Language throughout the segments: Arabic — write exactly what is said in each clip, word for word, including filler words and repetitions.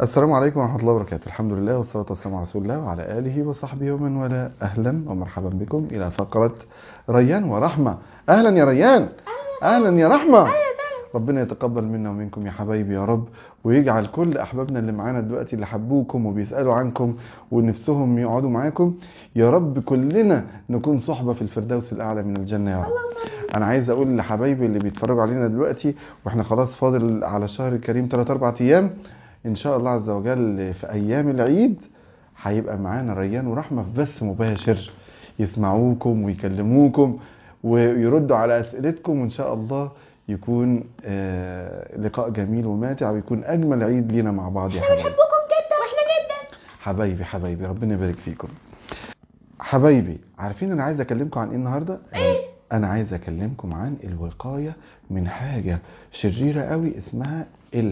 السلام عليكم ورحمة الله وبركاته. الحمد لله والصلاة والسلام على رسول الله وعلى آله وصحبه ومن والاه. أهلا ومرحبا بكم إلى فقرة ريان ورحمة. أهلا يا ريان، أهلا يا رحمة. ربنا يتقبل منا ومنكم يا حبايبي يا رب، ويجعل كل أحبابنا اللي معانا دلوقتي اللي حبوكم وبيسألوا عنكم ونفسهم يقعدوا معاكم يا رب كلنا نكون صحبة في الفردوس الأعلى من الجنة يا رب. أنا عايز أقول لحبايبي اللي بيتفرجوا علينا دلوقتي وإحنا خلاص فاضل على الشهر الكريم ثلاثة أربعة أيام ان شاء الله عز وجل في ايام العيد هيبقى معانا ريان ورحمة في بث مباشر يسمعوكم ويكلموكم ويردوا على اسئلتكم، وان شاء الله يكون آه لقاء جميل وماتع ويكون اجمل عيد لينا مع بعض يا حبايبي. بنحبكم جدا واحنا جدا حبايبي حبايبي ربنا يبارك فيكم. حبايبي عارفين انا عايز اكلمكم عن ايه النهارده؟ ايه؟ انا عايز اكلمكم عن الوقاية من حاجة شريرة قوي اسمها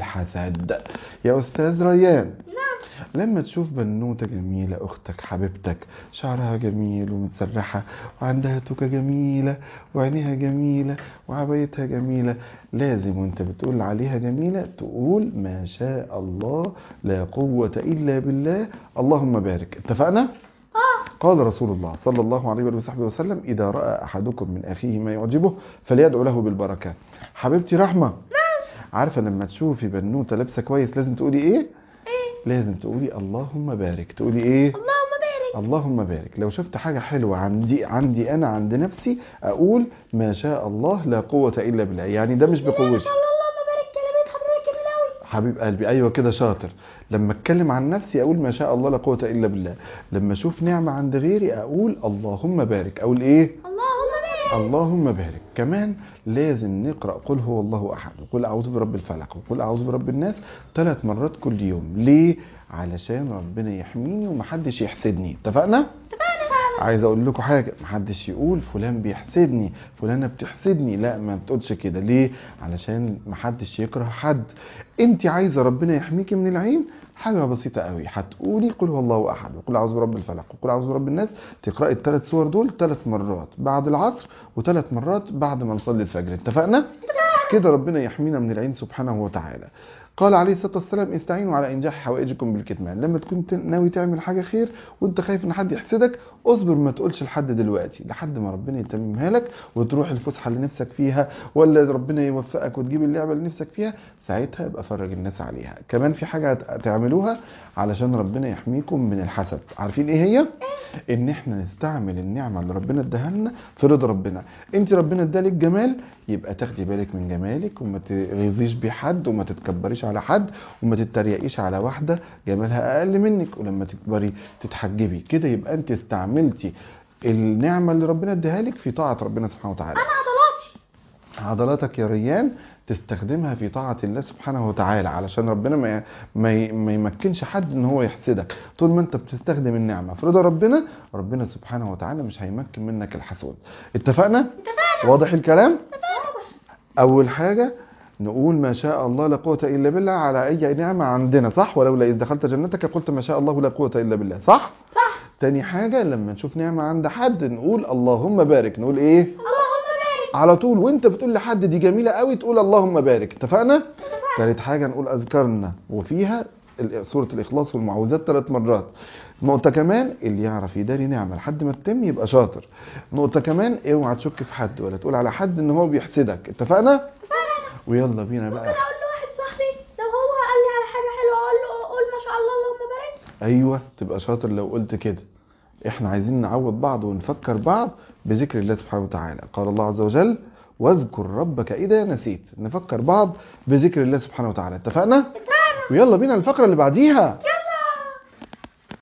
الحسد. يا استاذ ريان، نعم. لما تشوف بنوتة جميلة اختك حبيبتك شعرها جميل ومتسرحة وعندها توكة جميلة وعينيها جميلة وعبايتها جميلة، لازم وانت بتقول عليها جميلة تقول ما شاء الله لا قوة الا بالله اللهم بارك. اتفقنا؟ قال رسول الله صلى الله عليه وصحبه وسلم: إذا رأى أحدكم من أخيه ما يعجبه فليدعو له بالبركة. حبيبتي رحمة، عارفة لما تشوفي بنوتة لابسة كويس لازم تقولي إيه؟ ايه؟ لازم تقولي اللهم بارك. تقولي إيه؟ اللهم بارك. اللهم بارك. لو شفت حاجة حلوة عندي عندي أنا عند نفسي أقول ما شاء الله لا قوة إلا بالله، يعني ده مش ما بقوتي. شاء الله اللهم بارك، كلمات حضرتك جميله قوي. حبيب قلبي ايوه كده شاطر. لما اتكلم عن نفسي اقول ما شاء الله لا قوه الا بالله. لما اشوف نعمه عند غيري اقول اللهم بارك. اقول ايه؟ اللهم بارك. اللهم بارك. كمان لازم نقرا قل هو الله احد وقل اعوذ برب الفلق وقل اعوذ برب الناس ثلاث مرات كل يوم. ليه؟ علشان ربنا يحميني ومحدش يحسدني. اتفقنا؟ عايز اقول لكم حاجه، محدش يقول فلان بيحسدني فلانه بتحسدني، لا ما بتقولش كده. ليه؟ علشان محدش يكره حد. انت عايزه ربنا يحميكي من العين، حاجه بسيطه قوي، هتقولي قل هو الله احد وقل اعوذ برب الفلق وقل اعوذ برب الناس، تقراي الثلاث سور دول ثلاث مرات بعد العصر وثلاث مرات بعد ما نصلي الفجر. اتفقنا؟ كده ربنا يحمينا من العين سبحانه وتعالى. قال عليه الصلاة والسلام: استعينوا على إنجاح حوائجكم بالكتمان. لما تكون ناوي تعمل حاجة خير وانت خايف ان حد يحسدك، اصبر ما تقولش لحد دلوقتي لحد ما ربنا يتممها لك وتروح الفسحة اللي نفسك فيها، ولا ربنا يوفقك وتجيب اللعبة اللي نفسك فيها، ساعتها يبقى فرج الناس عليها. كمان في حاجة تعملوها علشان ربنا يحميكم من الحسد. عارفين ايه هي؟ ان احنا نستعمل النعمة اللي ربنا اداها لنا في رضا ربنا. انت ربنا ادالك جمال، يبقى تاخدي بالك من جمالك وما تغيظيش بيه حد وما تتكبريش على حد وما تتريقيش على واحدة جمالها اقل منك، ولما تكبري تتحجبي كده. يبقى انت استعملتي النعمة اللي ربنا اداها لك في طاعة ربنا سبحانه وتعالى. انا عضلاتي عضلاتك يا ريان تستخدمها في طاعة الله سبحانه وتعالى علشان ربنا ما ما ما يمكنش حد ان هو يحسدك. طول ما انت بتستخدم النعمة في رضا ربنا، ربنا سبحانه وتعالى مش هيمكن منك الحسود. اتفقنا؟ اتفقنا. واضح الكلام؟ واضح. اول حاجة نقول ما شاء الله لا قوة الا بالله على اي نعمة عندنا، صح؟ ولولا اذ دخلت جنتك قلت ما شاء الله لا قوة الا بالله، صح؟ صح. تاني حاجة لما نشوف نعمة عند حد نقول اللهم بارك. نقول ايه؟ اللهم بارك. على طول وانت بتقول لحد دي جميلة قوي تقول اللهم بارك. اتفقنا؟ ثالث حاجة نقول اذكارنا وفيها سورة الاخلاص والمعوذات ثلاث مرات. نقطة كمان، اللي يعرف يداري نعمة لحد ما تتم يبقى شاطر. نقطة كمان، اوعى تشك في حد ولا تقول على حد ان هو بيحسدك. اتفقنا؟ ويلا بينا بقى. ممكن اقول لواحد صاحبي لو هو قال لي على حاجه حلوه اقول له قول ما شاء الله اللهم بارك. ايوه تبقى شاطر لو قلت كده. احنا عايزين نعوض بعض ونفكر بعض بذكر الله سبحانه وتعالى. قال الله عز وجل: واذكر ربك اذا نسيت. نفكر بعض بذكر الله سبحانه وتعالى. اتفقنا؟ ويلا بينا الفقرة اللي بعديها.